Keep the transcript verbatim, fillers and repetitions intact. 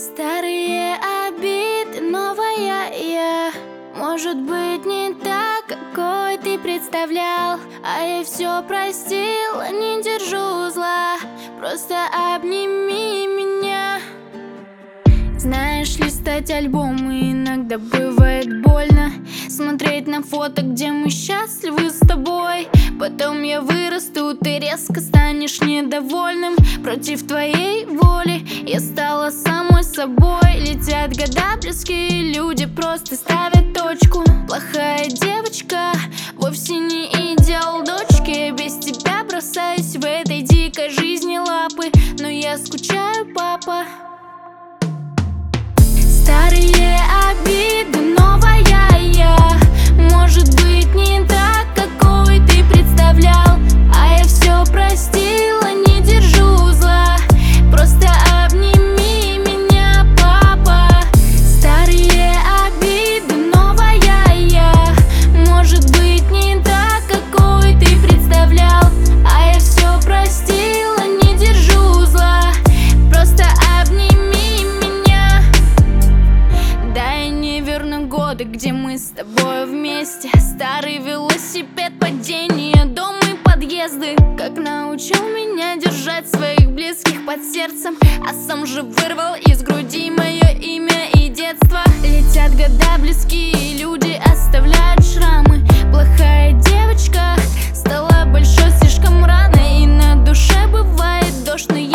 Старые обиды, новая я. Может быть, не так, какой ты представлял. А я все простил, не держу зла. Просто обними меня. Знаешь, листать альбомы иногда бывает больно. Смотреть на фото, где мы счастливы с тобой. Потом я вырасту, ты резко станешь недовольным. Против твоей воли я стала самой собой. Летят года, близкие люди просто ставят точку. Плохая девочка, вовсе не идеал дочки. Без тебя бросаюсь в этой дикой жизни лапы. Но я скучаю, папа. Старые обиды, новая я. Может быть, не так, какой ты представлял. А я все простила, не держу зла. Просто обними меня, папа. Старые обиды, новая я. Может быть, не так, какой ты представлял. А я все простила, не держу зла. Просто обними меня. Да, я не верну годы, где мы с тобой вместе. Старый велосипед, падение, дом и подъезды. Как научил меня держать своих близких под сердцем, а сам же вырвал из груди мое имя и детство. Летят года, близкие люди оставляют шрамы. Плохая девочка стала большой слишком рано. И на душе бывает дождь, но я